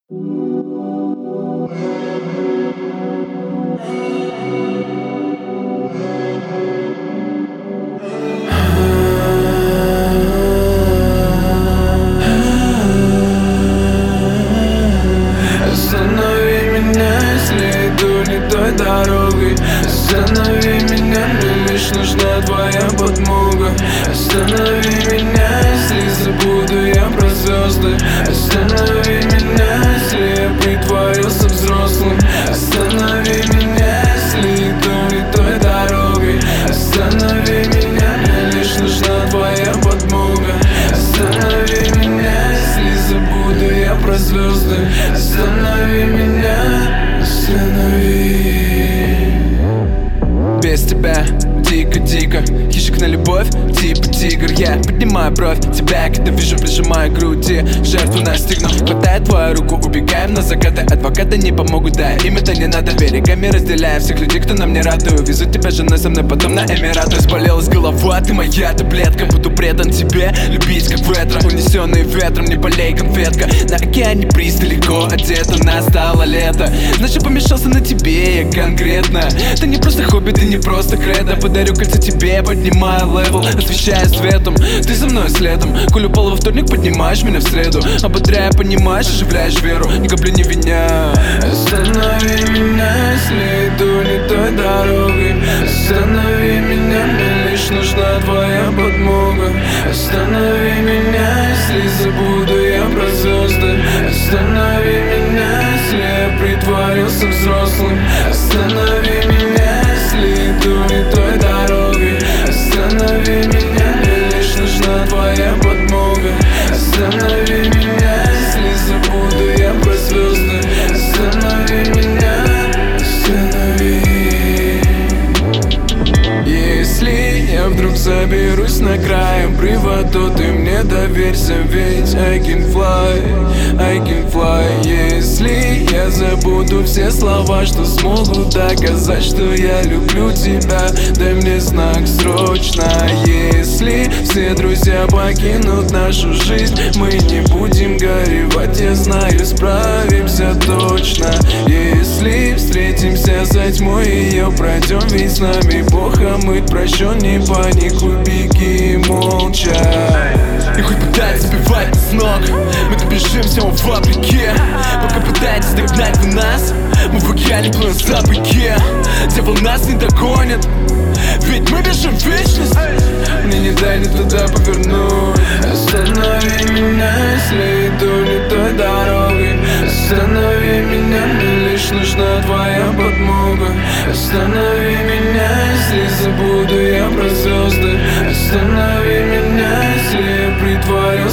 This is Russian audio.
Останови меня, если иду не той дорогой. Останови меня, мне лишь нужна твоя подмога. Останови меня, если забуду я про звезды. Останови меня, если я притворился взрослым. Останови меня, если иду не той дорогой. Останови меня, мне лишь нужна твоя подмога. Останови меня, если забуду я про звезды. Останови меня, останови. Без тебя дико-дико, хищник на любовь, типа тигр. Я поднимаю бровь, тебя когда вижу, прижимаю к груди. Жертву настигну, хватает твою руку, убегаем на закаты. Адвокаты не помогут, да, им это не надо. Берегами разделяем всех людей, кто нам не рад. И увезу тебя женой со мной потом на Эмираты. Разболелась голова, ты моя таблетка. Буду предан тебе, любить как ветра. Унесенный ветром, не болей, конфетка. На океане бриз далеко одета, настало лето. Значит помешался на тебе, я конкретно. Ты не просто хобби, ты не просто кредо. Подарю кольцо тебе, поднимаю левел, освещаю светом, ты за мной следом. Колю пол во вторник, поднимаешь меня в среду. Ободряя, понимаешь, оживляешь веру, ни капли не виня. Останови меня, если иду не той дорогой. Останови меня, мне лишь нужна твоя подмога. Останови меня, если забуду я про звезды. Останови меня, если я притворился взрослым. Останови меня, если иду не той дорогой. Останови меня, мне лишь нужна твоя подмога. Останови меня, если забуду я про звезды. Останови меня, останови. Если я вдруг заберусь на край обрыва, то ты мне доверься, ведь I can fly. Если я забуду все слова, что смогут доказать, что я люблю тебя, дай мне знак срочно. Если все друзья покинут нашу жизнь, мы не будем горевать, я знаю, справимся точно. Если встретимся за тьмой, ее пройдем, ведь с нами Бог омыт, прощен, не паникуй, беги молча. И хоть пытается сбивать с ног, мы добежимся вопреки. Пока пытаетесь догнать вы нас, мы в океане плывем в забытье. Дьявол нас не догонит, ведь мы бежим в вечность. Мне не дай ни туда повернуть. Останови меня, если иду не той дорогой. Останови меня, мне лишь нужна твоя подмога. Останови меня, если забуду я про звезды. Останови меня, если я притворюсь